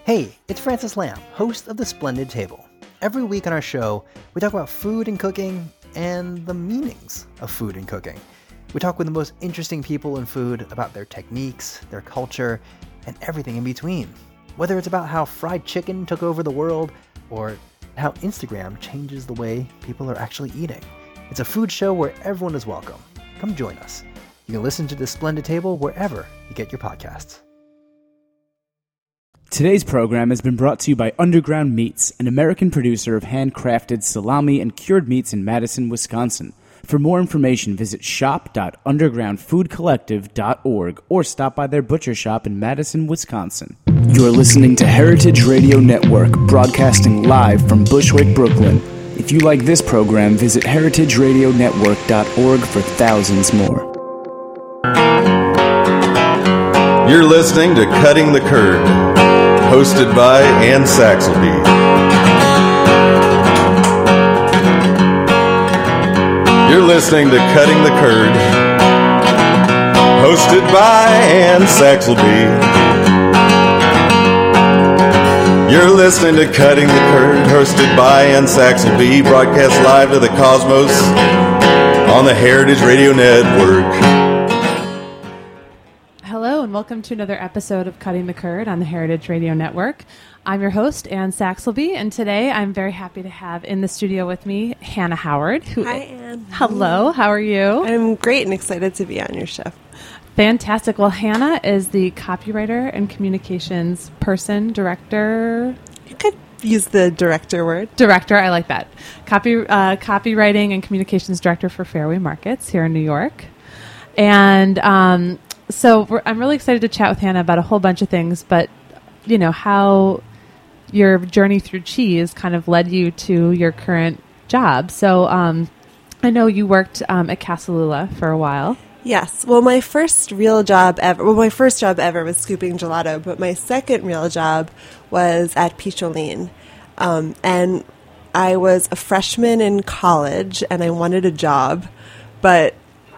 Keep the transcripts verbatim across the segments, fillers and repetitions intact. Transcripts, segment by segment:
Hey, it's Francis Lamb, host of The Splendid Table. Every week on our show, we talk about food and cooking and the meanings of food and cooking. We talk with the most interesting people in food about their techniques, their culture, and everything in between. Whether it's about how fried chicken took over the world or how Instagram changes the way people are actually eating. It's a food show where everyone is welcome. Come join us. You can listen to The Splendid Table wherever you get your podcasts. Today's program has been brought to you by Underground Meats, an American producer of handcrafted salami and cured meats in Madison, Wisconsin. For more information, visit shop dot underground food collective dot org or stop by their butcher shop in Madison, Wisconsin. You're listening to Heritage Radio Network, broadcasting live from Bushwick, Brooklyn. If you like this program, visit heritage radio network dot org for thousands more. You're listening to Cutting the Curd, hosted by Ann Saxelby. You're listening to Cutting the Curd, hosted by Ann Saxelby. You're listening to Cutting the Curd, hosted by Ann Saxelby, broadcast live to the cosmos on the Heritage Radio Network. Hello and welcome to another episode of Cutting the Curd on the Heritage Radio Network. I'm your host, Ann Saxelby, and today I'm very happy to have in the studio with me Hannah Howard. Who, Hi, Ann. Hello, how are you? I'm great and excited to be on your show. Fantastic. Well, Hannah is the copywriter and communications person, director. You could use the director word. Director, I like that. Copy, uh, copywriting and communications director for Fairway Markets here in New York. And um, so we're, I'm really excited to chat with Hannah about a whole bunch of things, but, you know, how your journey through cheese kind of led you to your current job. So um, I know you worked um, at Casalula for a while. Yes. Well, my first real job ever, well, my first job ever was scooping gelato, but my second real job was at Picholine. Um, and I was a freshman in college and I wanted a job, but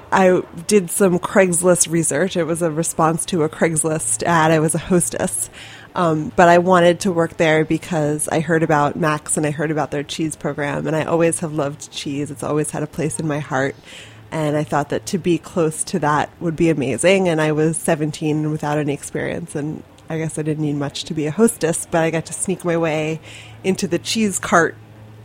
I did some Craigslist research. It was a response to a Craigslist ad. I was a hostess. Um, but I wanted to work there because I heard about Max and I heard about their cheese program. And I always have loved cheese. It's always had a place in my heart. And I thought that to be close to that would be amazing. And I was seventeen without any experience. And I guess I didn't need much to be a hostess, but I got to sneak my way into the cheese cart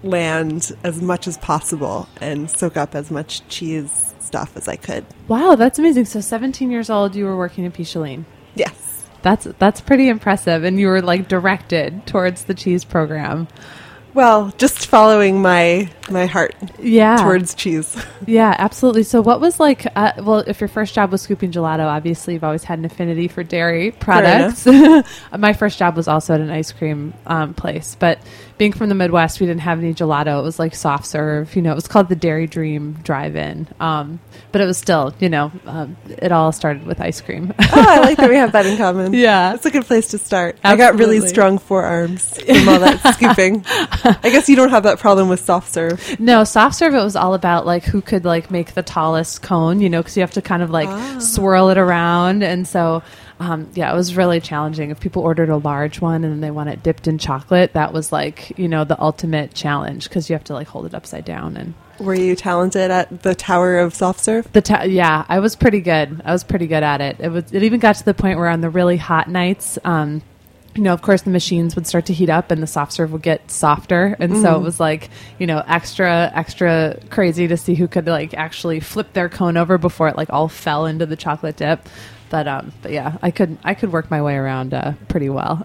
land as much as possible and soak up as much cheese stuff as I could. Wow, that's amazing. So seventeen years old, you were working at Picholine. Yes. That's that's pretty impressive. And you were like directed towards the cheese program. Well, just following my my heart yeah. towards cheese. Yeah, absolutely. So what was like, uh, well, if your first job was scooping gelato, obviously you've always had an affinity for dairy products. My first job was also at an ice cream um, place. But being from the Midwest, we didn't have any gelato. It was like soft serve. You know, it was called the Dairy Dream Drive-In. Um, but it was still, you know, um, it all started with ice cream. Oh, I like that we have that in common. Yeah. It's a good place to start. Absolutely. I got really strong forearms from all that scooping. I guess you don't have that problem with soft serve. No, soft serve, it was all about like who could like make the tallest cone, you know, because you have to kind of like ah. swirl it around. And so, um, yeah, it was really challenging. If people ordered a large one and then they want it dipped in chocolate, that was like, you know, the ultimate challenge because you have to like hold it upside down. And were you talented at the tower of soft serve? The ta- yeah, I was pretty good. I was pretty good at it. It was. It even got to the point where on the really hot nights, um, you know, of course, the machines would start to heat up and the soft serve would get softer. And mm. so it was like, you know, extra, extra crazy to see who could like actually flip their cone over before it like all fell into the chocolate dip. But, um, but yeah, I could, I could work my way around uh, pretty well.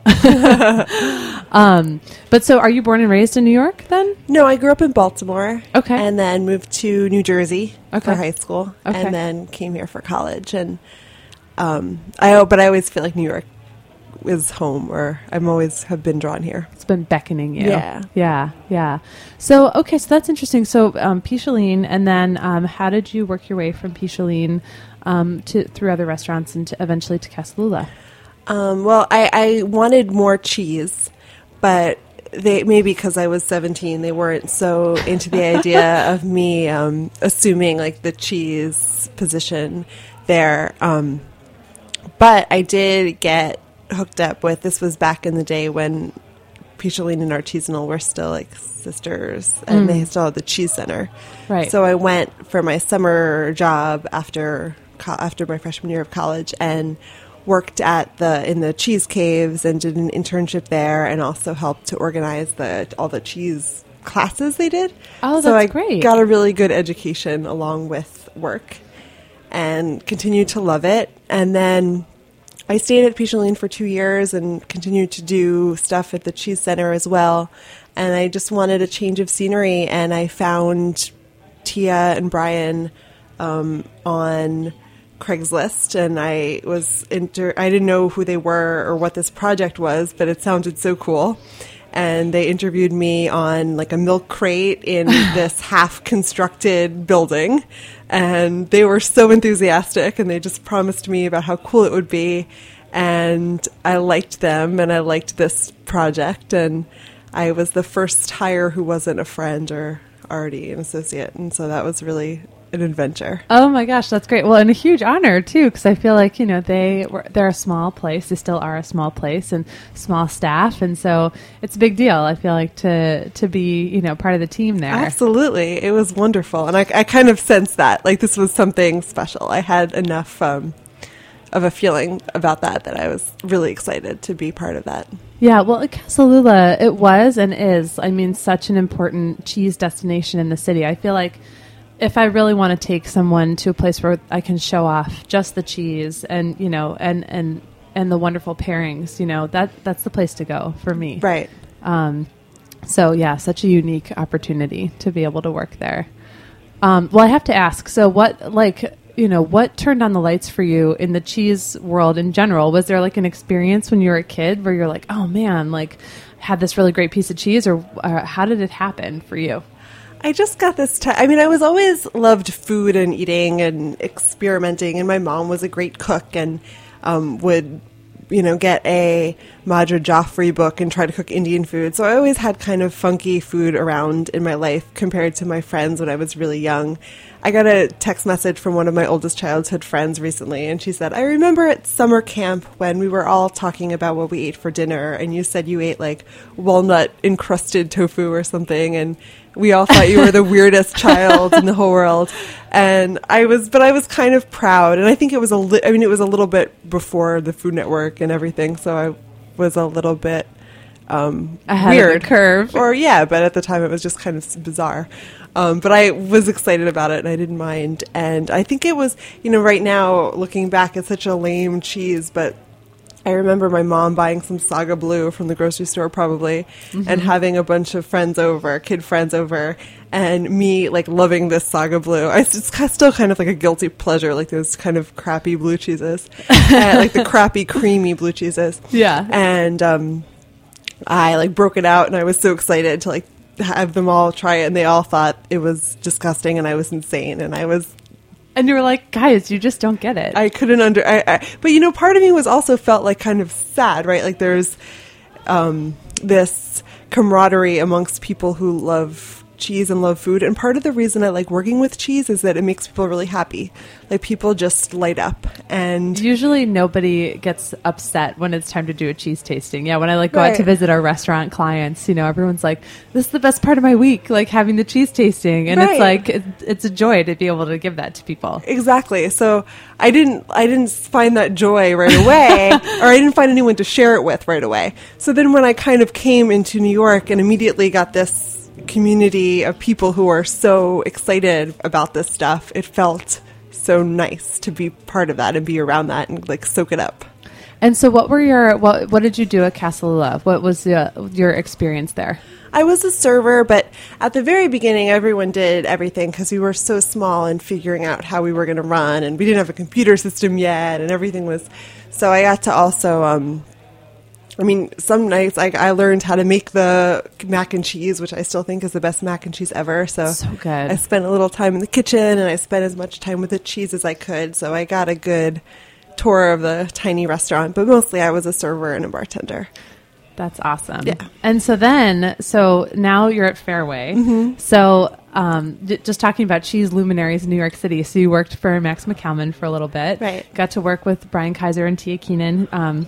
um, but so are you born and raised in New York then? No, I grew up in Baltimore. Okay. And then moved to New Jersey okay. for high school. Okay. And then came here for college. And um, I, but I always feel like New York is home, or I'm always have been drawn here. It's been beckoning you. Yeah. Yeah. Yeah. So, okay. So that's interesting. So, um, Picholine, and then, um, how did you work your way from Picholine, um, to, through other restaurants and to eventually to Casalula? Um, well, I, I wanted more cheese, but they, maybe because I was seventeen, they weren't so into the idea of me, um, assuming like the cheese position there. Um, but I did get hooked up with, this was back in the day when Picholine and Artisanal were still like sisters, and mm. they still had the cheese center. Right. So I went for my summer job after co- after my freshman year of college and worked at the in the cheese caves and did an internship there, and also helped to organize the all the cheese classes they did. Oh, that's so I great. Got a really good education along with work, and continued to love it. And then I stayed at Picholine for two years and continued to do stuff at the Cheese Center as well. And I just wanted a change of scenery, and I found Tia and Brian um, on Craigslist, and I was inter- I didn't know who they were or what this project was, but it sounded so cool. And they interviewed me on like a milk crate in this half-constructed building. And they were so enthusiastic, and they just promised me about how cool it would be. And I liked them, and I liked this project. And I was the first hire who wasn't a friend or already an associate. And so that was really an adventure. Oh my gosh, that's great. Well, and a huge honor too, because I feel like, you know, they were, they're a small place. They still are a small place and small staff. And so it's a big deal, I feel like, to, to be, you know, part of the team there. Absolutely. It was wonderful. And I, I kind of sensed that, like, this was something special. I had enough um, of a feeling about that that I was really excited to be part of that. Yeah, well, Casalula, it was and is, I mean, such an important cheese destination in the city. I feel like if I really want to take someone to a place where I can show off just the cheese and, you know, and, and, and the wonderful pairings, you know, that that's the place to go for me. Right. Um, so yeah, such a unique opportunity to be able to work there. Um, well, I have to ask, so what, like, you know, what turned on the lights for you in the cheese world in general? Was there like an experience when you were a kid where you're like, oh man, like had this really great piece of cheese, or uh, how did it happen for you? I just got this t- I mean, I was always loved food and eating and experimenting, and my mom was a great cook and um, would, you know, get a Madra Jaffrey book and try to cook Indian food. So I always had kind of funky food around in my life compared to my friends when I was really young. I got a text message from one of my oldest childhood friends recently, and she said, I remember at summer camp when we were all talking about what we ate for dinner, and you said you ate like walnut-encrusted tofu or something, and we all thought you were the weirdest child in the whole world. And I was, but I was kind of proud, and I think it was a li- I mean, it was a little bit before the Food Network and everything, so I was a little bit um, ahead weird. of the curve. Or, yeah, but at the time it was just kind of bizarre. Um, but I was excited about it, and I didn't mind. And I think it was, you know, right now, looking back, it's such a lame cheese, but I remember my mom buying some Saga Blue from the grocery store probably, mm-hmm. and having a bunch of friends over, kid friends over, and me, like, loving this Saga Blue. I, it's still kind of like a guilty pleasure, like those kind of crappy blue cheeses, and, like the crappy, creamy blue cheeses. Yeah. And um, I, like, broke it out, and I was so excited to, like, have them all try it, and they all thought it was disgusting and I was insane, and I was and you were like, guys, you just don't get it. I couldn't under I, I but you know, part of me was also felt like kind of sad, right? Like there's um this camaraderie amongst people who love cheese and love food, and part of the reason I like working with cheese is that it makes people really happy. Like people just light up, and usually nobody gets upset when it's time to do a cheese tasting. Yeah, when I like go right. out to visit our restaurant clients, you know, everyone's like, this is the best part of my week, like having the cheese tasting, and right. it's like it, it's a joy to be able to give that to people. Exactly. So I didn't I didn't find that joy right away, or I didn't find anyone to share it with right away. So then when I kind of came into New York and immediately got this community of people who are so excited about this stuff, it felt so nice to be part of that and be around that and like soak it up. And so what were your what what did you do at Casalula? What was the, your experience there? I was a server, but at the very beginning everyone did everything because we were so small and figuring out how we were going to run, and we didn't have a computer system yet, and everything was so I got to also um I mean, some nights I, I learned how to make the mac and cheese, which I still think is the best mac and cheese ever. So, so good. I spent a little time in the kitchen, and I spent as much time with the cheese as I could. So I got a good tour of the tiny restaurant, but mostly I was a server and a bartender. That's awesome. Yeah. And so then, so now you're at Fairway. Mm-hmm. So um, j- just talking about cheese luminaries in New York City. So you worked for Max McCalman for a little bit. Right. Got to work with Brian Kaiser and Tia Keenan. Um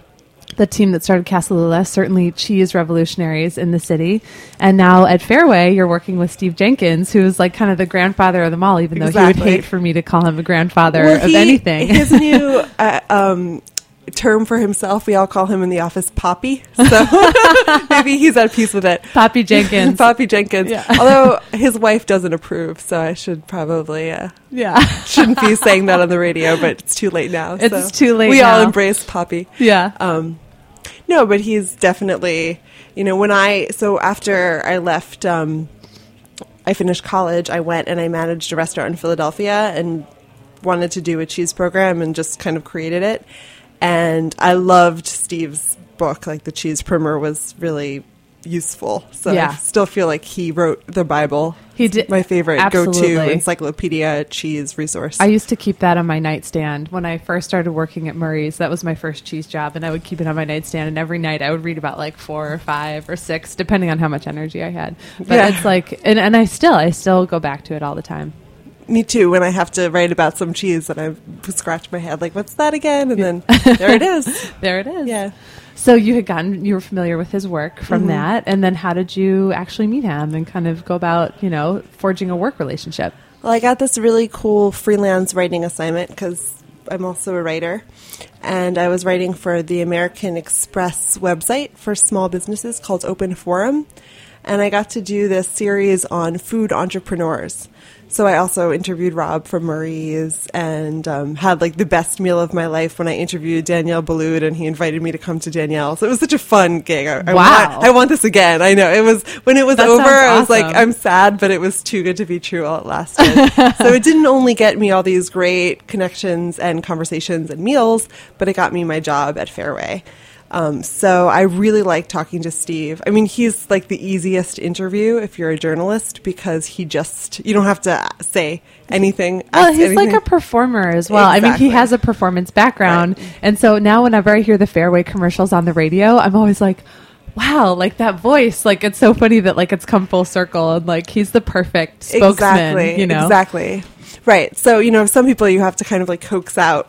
the team that started Casalula, certainly cheese revolutionaries in the city. And now at Fairway, you're working with Steve Jenkins, who's like kind of the grandfather of them all, even though Exactly. he would hate for me to call him a grandfather Well, of he- anything. His new uh, um, term for himself, we all call him in the office Poppy. So maybe he's at peace with it. Poppy Jenkins. Poppy Jenkins. Yeah. Although his wife doesn't approve, so I should probably uh, Yeah. shouldn't be saying that on the radio, but it's too late now. It's so too late We all now. embrace Poppy. Yeah. Um, no, but he's definitely, you know, when I, so after I left, um, I finished college, I went and I managed a restaurant in Philadelphia and wanted to do a cheese program and just kind of created it. And I loved Steve's book, like the Cheese Primer was really useful. So Yeah. I still feel like he wrote the Bible. He did. My favorite Absolutely. go-to encyclopedia cheese resource. I used to keep that on my nightstand when I first started working at Murray's. That was my first cheese job, and I would keep it on my nightstand. And every night I would read about like four or five or six, depending on how much energy I had. But Yeah. it's like, and, and I still, I still go back to it all the time. Me too, when I have to write about some cheese and I scratch my head like, what's that again? And then there it is. There it is. Yeah. So you had gotten, you were familiar with his work from Mm-hmm. that, and then how did you actually meet him and kind of go about, you know, forging a work relationship? Well, I got this really cool freelance writing assignment because I'm also a writer. And I was writing for the American Express website for small businesses called Open Forum. And I got to do this series on food entrepreneurs. So I also interviewed Rob from Murray's and um, had like the best meal of my life when I interviewed Danielle Ballud, and he invited me to come to Danielle. So it was such a fun gig. I, I Wow. want, I want this again. I know. It was when it was That over, sounds I was like, awesome. I'm sad, but it was too good to be true while it lasted. So it didn't only get me all these great connections and conversations and meals, but it got me my job at Fairway. Um, so I really like talking to Steve. I mean, he's like the easiest interview if you're a journalist because he just, you don't have to say anything. Well, ask he's anything. like a performer as well. I mean, Exactly. he has a performance background. Right. And so now whenever I hear the Fairway commercials on the radio, I'm always like, wow, like that voice. Like, it's so funny that like it's come full circle and like he's the perfect spokesman, exactly, you know? Exactly. Right. So, you know, some people you have to kind of like coax out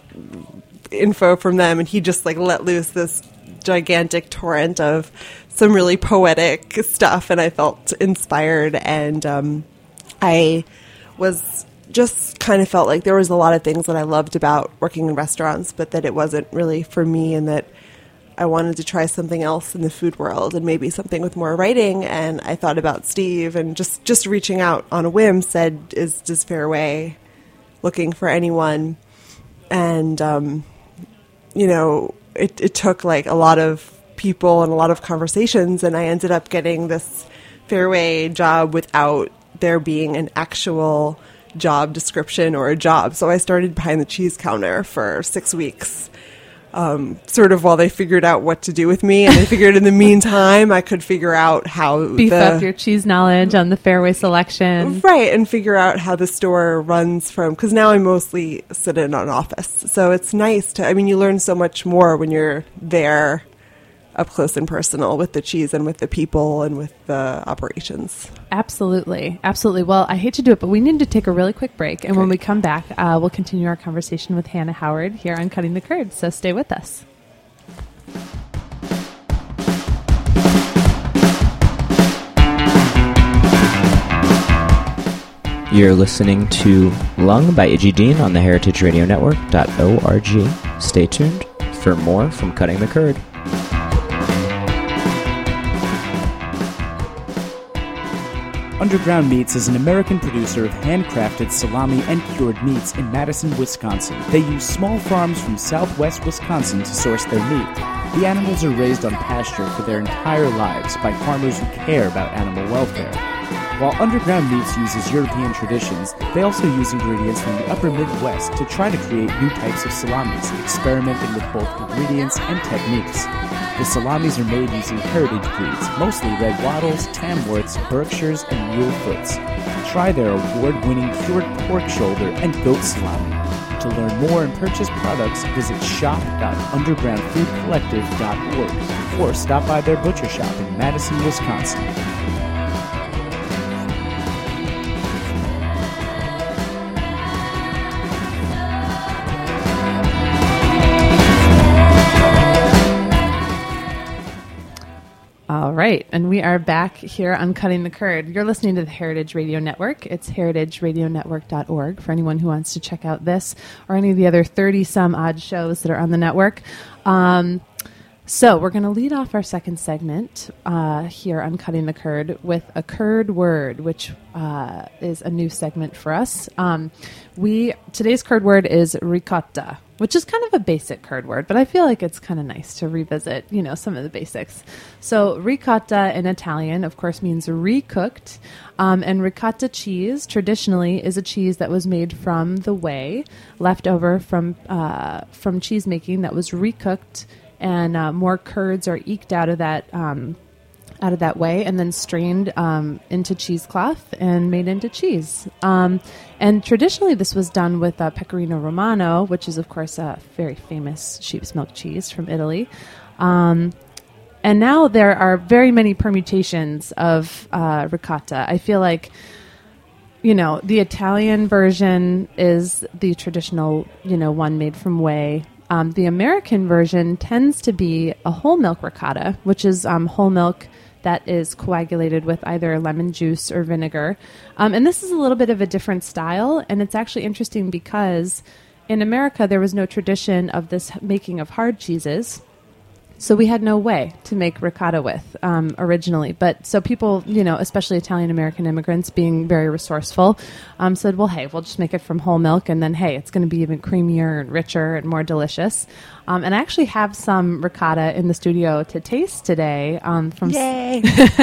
info from them, and he just like let loose this gigantic torrent of some really poetic stuff, and I felt inspired, and um, I was just kind of felt like there was a lot of things that I loved about working in restaurants, but that it wasn't really for me, and that I wanted to try something else in the food world and maybe something with more writing. And I thought about Steve, and just, just reaching out on a whim said, is does Fairway looking for anyone? And, um, you know, it, it took like a lot of people and a lot of conversations, and I ended up getting this Fairway job without there being an actual job description or a job. So I started behind the cheese counter for six weeks. Um, sort of while they figured out what to do with me, and I figured in the meantime I could figure out how Beef the, up your cheese knowledge on the Fairway selection. right, and figure out how the store runs from, because now I mostly sit in an office, so it's nice to, I mean, you learn so much more when you're there up close and personal with the cheese and with the people and with the operations. Absolutely. Absolutely. Well, I hate to do it, but we need to take a really quick break. And when we come back, uh, we'll continue our conversation with Hannah Howard here on Cutting the Curd. So stay with us. You're listening to Lung by Iggy Dean on the heritage radio network dot org. Stay tuned for more from Cutting the Curd. Underground Meats is an American producer of handcrafted salami and cured meats in Madison, Wisconsin. They use small farms from southwest Wisconsin to source their meat. The animals are raised on pasture for their entire lives by farmers who care about animal welfare. While Underground Meats uses European traditions, they also use ingredients from the upper Midwest to try to create new types of salamis, experimenting with both ingredients and techniques. The salamis are made using heritage breeds, mostly red wattles, Tamworths, Berkshires, and mule foots. Try their award-winning cured pork shoulder and goat salami. To learn more and purchase products, visit shop dot underground food collective dot org or stop by their butcher shop in Madison, Wisconsin. All right, and we are back here on Cutting the Curd. You're listening to the Heritage Radio Network. It's heritage radio network dot org for anyone who wants to check out this or any of the other thirty-some odd shows that are on the network. Um, so we're going to lead off our second segment uh, here on Cutting the Curd with a curd word, which uh, is a new segment for us. Um, we today's curd word is ricotta, which is kind of a basic curd word, but I feel like it's kind of nice to revisit, you know, some of the basics. So ricotta in Italian, of course, means recooked. Um, and ricotta cheese traditionally is a cheese that was made from the whey left over from uh, from cheese making that was recooked, and uh, more curds are eked out of that um, out of that whey and then strained um, into cheesecloth and made into cheese. Um, and traditionally, this was done with uh, pecorino romano, which is, of course, a very famous sheep's milk cheese from Italy. Um, and now there are very many permutations of uh, ricotta. I feel like, you know, the Italian version is the traditional, you know, one made from whey. Um, the American version tends to be a whole milk ricotta, which is um, whole milk that is coagulated with either lemon juice or vinegar. Um, and this is a little bit of a different style, and it's actually interesting because in America there was no tradition of this making of hard cheeses. So we had no way to make ricotta with um, originally. But so people, you know, especially Italian-American immigrants being very resourceful, um, said, well, hey, we'll just make it from whole milk. And then, hey, it's going to be even creamier and richer and more delicious. Um, and I actually have some ricotta in the studio to taste today. Um, from Yay!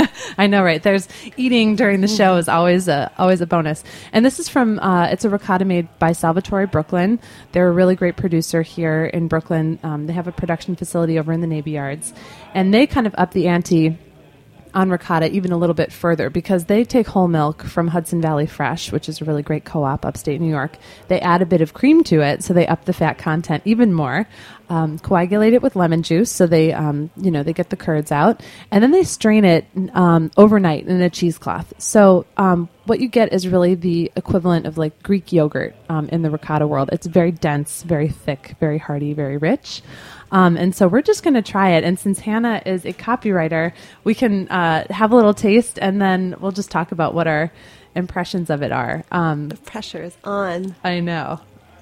I know, right? There's eating during the show is always a always a bonus. And this is from, uh, it's a ricotta made by Salvatore Brooklyn. They're a really great producer here in Brooklyn. Um, they have a production facility over in the Navy Yards. And they kind of up the ante on ricotta even a little bit further because they take whole milk from Hudson Valley Fresh, which is a really great co-op upstate New York. They add a bit of cream to it, so they up the fat content even more. Um, coagulate it with lemon juice, so they, um, you know, they get the curds out, and then they strain it um, overnight in a cheesecloth. So um, what you get is really the equivalent of like Greek yogurt um, in the ricotta world. It's very dense, very thick, very hearty, very rich. Um, and so we're just going to try it. And since Hannah is a copywriter, we can uh, have a little taste, and then we'll just talk about what our impressions of it are. Um, The pressure is on. I know.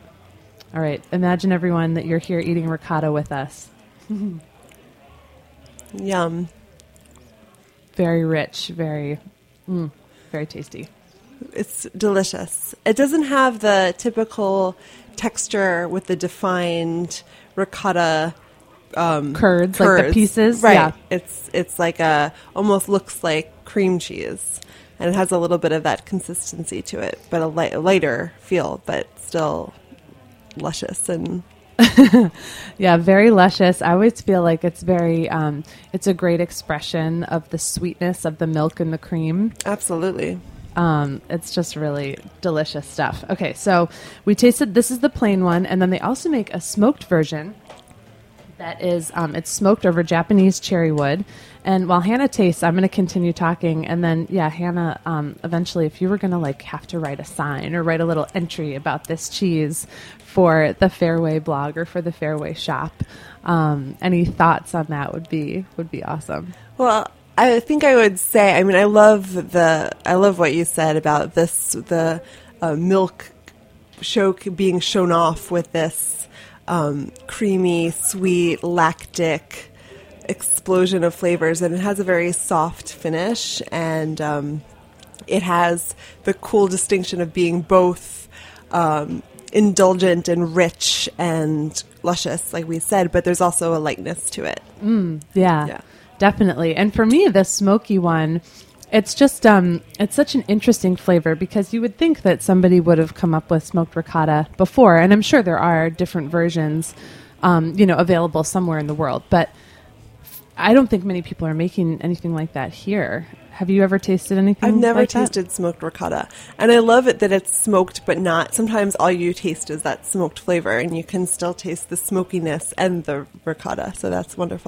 All right. Imagine, everyone, that you're here eating ricotta with us. Yum. Very rich, very, mm, very tasty. It's delicious. It doesn't have the typical texture with the defined ricotta um, Curds, curds, like the pieces. right? Yeah. It's it's like a almost looks like cream cheese, and it has a little bit of that consistency to it, but a, light, a lighter feel, but still luscious and. Yeah, very luscious. I always feel like it's very, um, it's a great expression of the sweetness of the milk and the cream. Absolutely. Um, it's just really delicious stuff. Okay, so we tasted, this is the plain one, and then they also make a smoked version that is, um, it's smoked over Japanese cherry wood. And while Hannah tastes, I'm going to continue talking. And then, yeah, Hannah, um, eventually, if you were going to like have to write a sign or write a little entry about this cheese for the Fairway blog or for the Fairway shop, um, any thoughts on that would be would be awesome. Well, I think I would say, I mean, I love the, I love what you said about this, the uh, milk show being shown off with this um, creamy, sweet, lactic explosion of flavors, and it has a very soft finish, and um, it has the cool distinction of being both um, indulgent and rich and luscious, like we said, but there's also a lightness to it. Mm, yeah. Yeah. Definitely. And for me, the smoky one, it's just, um, it's such an interesting flavor because you would think that somebody would have come up with smoked ricotta before. And I'm sure there are different versions, um, you know, available somewhere in the world. But I don't think many people are making anything like that here. Have you ever tasted anything I've never like tasted that? smoked ricotta. And I love it that it's smoked, but not, sometimes all you taste is that smoked flavor, and you can still taste the smokiness and the ricotta. So that's wonderful.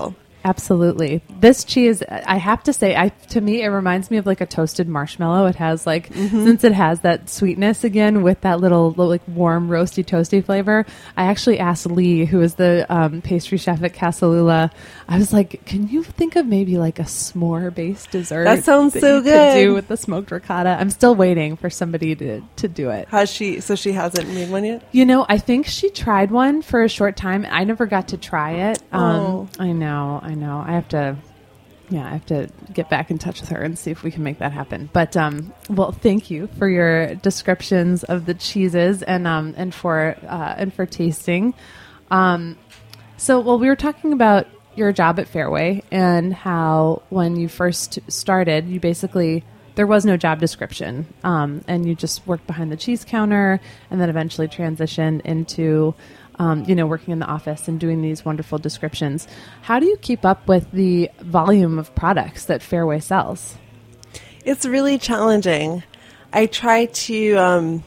Absolutely. This cheese, I have to say, I to me, it reminds me of like a toasted marshmallow. It has like, mm-hmm. since it has that sweetness again with that little, little like warm, roasty, toasty flavor. I actually asked Lee, who is the um, pastry chef at Casalula, I was like, can you think of maybe like a s'more-based dessert? That sounds that so you good. Could do with the smoked ricotta. I'm still waiting for somebody to, to do it. Has she, so she hasn't made one yet? You know, I think she tried one for a short time. I never got to try it. Um, Oh. I know, I know. I have to, yeah, I have to get back in touch with her and see if we can make that happen. But, um, well, thank you for your descriptions of the cheeses and, um, and for, uh, and for tasting. Um, so, well, we were talking about your job at Fairway and how when you first started, you basically, there was no job description. Um, and you just worked behind the cheese counter and then eventually transitioned into, Um, you know, working in the office and doing these wonderful descriptions. How do you keep up with the volume of products that Fairway sells? It's really challenging. I try to, um,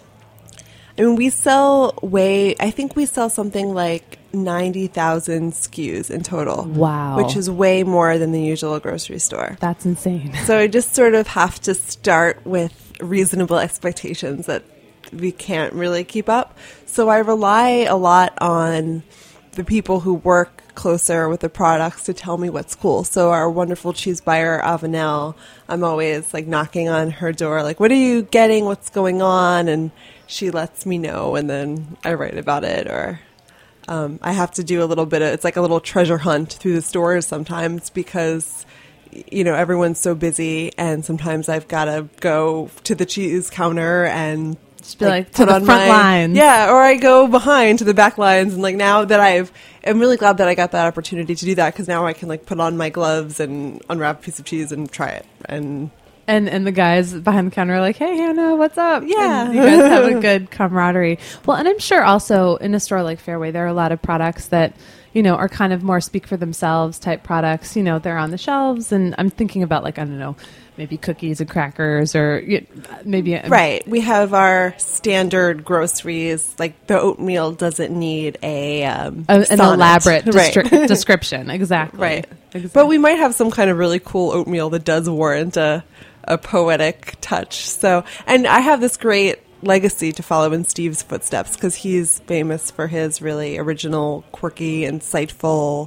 I mean, we sell way, I think we sell something like ninety thousand S K Us in total. Wow. Which is way more than the usual grocery store. That's insane. So I just sort of have to start with reasonable expectations that we can't really keep up. So I rely a lot on the people who work closer with the products to tell me what's cool. So our wonderful cheese buyer, Avenel, I'm always like knocking on her door, like, what are you getting? What's going on? And she lets me know, and then I write about it. Or um, I have to do a little bit of, it's like a little treasure hunt through the stores sometimes because, you know, everyone's so busy, and sometimes I've got to go to the cheese counter and Just be like, like to the front my, lines. Yeah, or I go behind to the back lines. And like now that I've, I'm really glad that I got that opportunity to do that, because now I can like put on my gloves and unwrap a piece of cheese and try it. And and and the guys behind the counter are like, hey, Hannah, what's up? Yeah. And you guys have a good camaraderie. Well, and I'm sure also in a store like Fairway, there are a lot of products that, you know, are kind of more speak for themselves type products. You know, they're on the shelves, and I'm thinking about like, I don't know, maybe cookies and crackers, or you know, maybe a, right. We have our standard groceries. Like the oatmeal doesn't need a, um, a an sonnet. elaborate destri- right. description. Exactly. Right. Exactly. But we might have some kind of really cool oatmeal that does warrant a, a poetic touch. So, and I have this great legacy to follow in Steve's footsteps, because he's famous for his really original, quirky, insightful,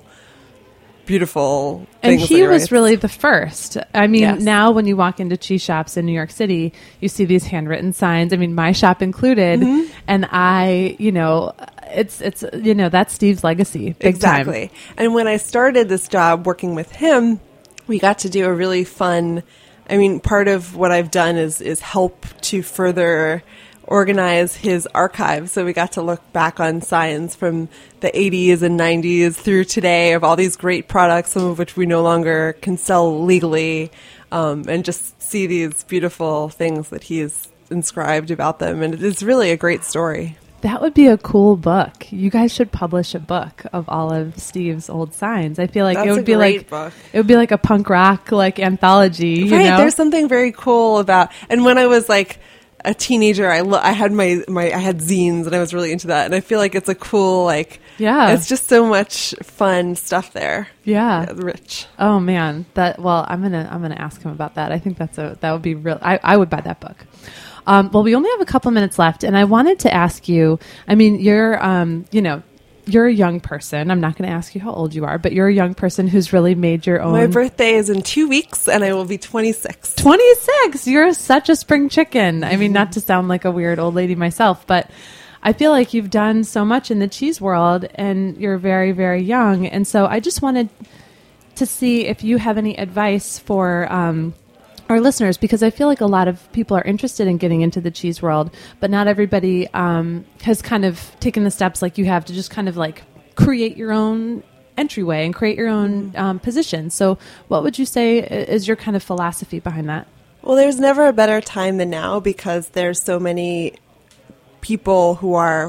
beautiful and things. he that he was writes. really the first. I mean, Yes. now when you walk into cheese shops in New York City, you see these handwritten signs. I mean, my shop included, Mm-hmm. and I, you know, it's it's you know that's Steve's legacy, big Exactly. time. And when I started this job working with him, we got to do a really fun, I mean, part of what I've done is is help to further organize his archive. So we got to look back on signs from the eighties and nineties through today of all these great products, some of which we no longer can sell legally, um, and just see these beautiful things that he's inscribed about them. And it's really a great story. That would be a cool book. You guys should publish a book of all of Steve's old signs. I feel like That's it would a be great like book. it would be like a punk rock like anthology. You Right, know? there's something very cool about. And when I was like a teenager, I lo- I had my, my I had zines, and I was really into that. And I feel like it's a cool like Yeah. It's just so much fun stuff there. Yeah. Yeah, rich. Oh man, that well, I'm gonna I'm gonna ask him about that. I think that's a that would be real. I, I would buy that book. Um, well, we only have a couple minutes left, and I wanted to ask you. I mean, you're um, you know, you're a young person. I'm not going to ask you how old you are, but you're a young person who's really made your own. My birthday is in two weeks, and I will be twenty-six. twenty-six. You're such a spring chicken. I mean, not to sound like a weird old lady myself, but I feel like you've done so much in the cheese world, and you're very, very young. And so I just wanted to see if you have any advice for um, our listeners, because I feel like a lot of people are interested in getting into the cheese world, but not everybody um, has kind of taken the steps like you have to just kind of like create your own entryway and create your own um, position. So what would you say is your kind of philosophy behind that? Well, there's never a better time than now, because there's so many people who are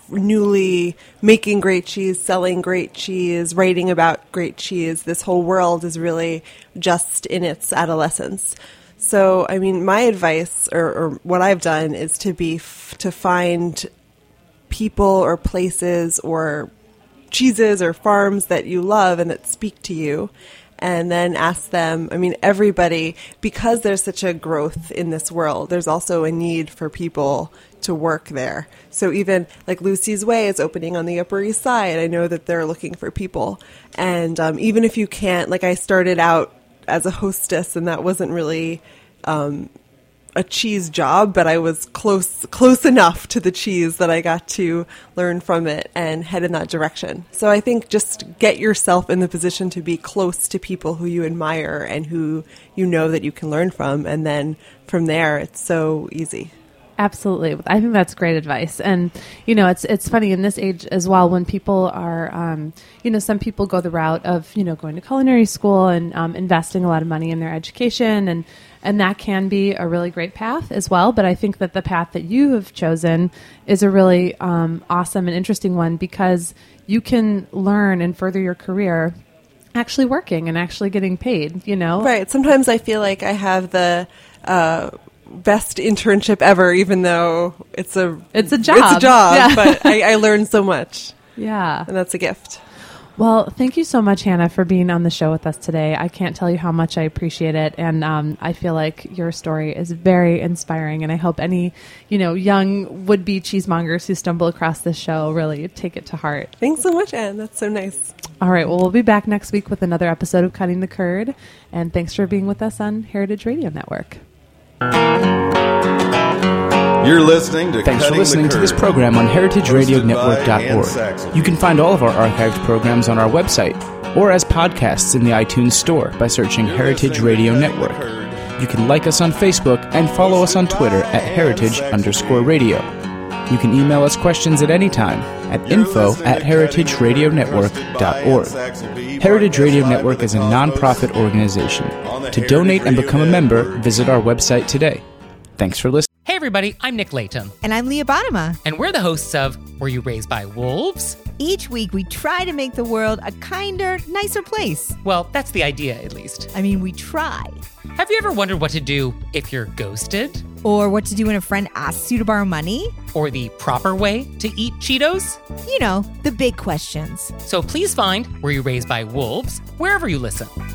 newly making great cheese, selling great cheese, writing about great cheese. This whole world is really just in its adolescence. So, I mean, my advice, or, or what I've done, is to be f- to find people or places or cheeses or farms that you love and that speak to you. And then ask them, I mean, everybody, because there's such a growth in this world, there's also a need for people to work there. So even like Lucy's Way is opening on the Upper East Side. I know that they're looking for people. And um, even if you can't, like I started out as a hostess and that wasn't really um, a cheese job, but I was close close enough to the cheese that I got to learn from it and head in that direction. So I think just get yourself in the position to be close to people who you admire and who you know that you can learn from. And then from there, it's so easy. Absolutely. I think that's great advice. And, you know, it's it's funny in this age as well when people are, um, you know, some people go the route of, you know, going to culinary school and um, investing a lot of money in their education. And, and that can be a really great path as well. But I think that the path that you have chosen is a really um, awesome and interesting one because you can learn and further your career actually working and actually getting paid, you know? Right. Sometimes I feel like I have the... Uh, best internship ever, even though it's a it's a job. It's a job, yeah. But I, I learned so much. Yeah, and that's a gift. Well, thank you so much, Hannah, for being on the show with us today. I can't tell you how much I appreciate it, and um, I feel like your story is very inspiring. And I hope any, you know, young would-be cheesemongers who stumble across this show really take it to heart. Thanks so much, Anne. That's so nice. All right. Well, we'll be back next week with another episode of Cutting the Curd, and thanks for being with us on Heritage Radio Network. You're listening to Thanks Cutting for listening the to Curd, this program on heritage radio network dot org. Saxel. You can find all of our archived programs on our website or as podcasts in the iTunes Store by searching You're Heritage listening to Radio Cutting the Network. Curd. You can like us on Facebook and follow us on Twitter at heritage underscore radio. You can email us questions at any time at You're info listening at to heritage radio network dot org. Heritage Radio Network is a non-profit organization. To donate and become a member, visit our website today. Thanks for listening. Hey everybody, I'm Nick Latham. And I'm Leah Bottima. And we're the hosts of Were You Raised by Wolves? Each week we try to make the world a kinder, nicer place. Well, that's the idea, at least. I mean, we try. Have you ever wondered what to do if you're ghosted? Or what to do when a friend asks you to borrow money? Or the proper way to eat Cheetos? You know, the big questions. So please find Were You Raised by Wolves wherever you listen.